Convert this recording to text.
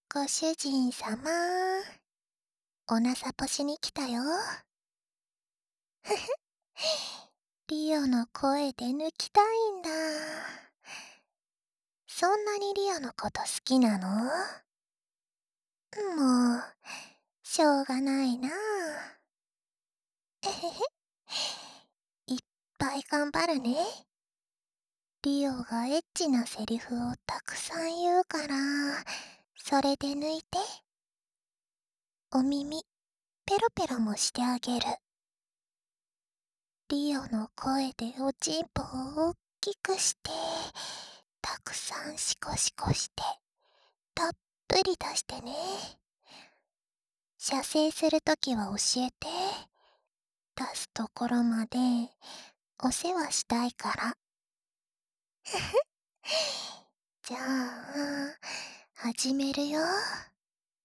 ご主人様、おなさぽしに来たよ。リオの声で抜きたいんだ。そんなにリオのこと好きなの？もう、しょうがないな。えへへ。いっぱい頑張るね。リオがエッチなセリフをたくさん言うから、それで抜いて。お耳、ペロペロもしてあげる。リオの声でおちんぽを大きくして、たくさんシコシコして、たっぷり出してね。射精するときは教えて。出すところまでお世話したいから。じゃあ、始めるよ。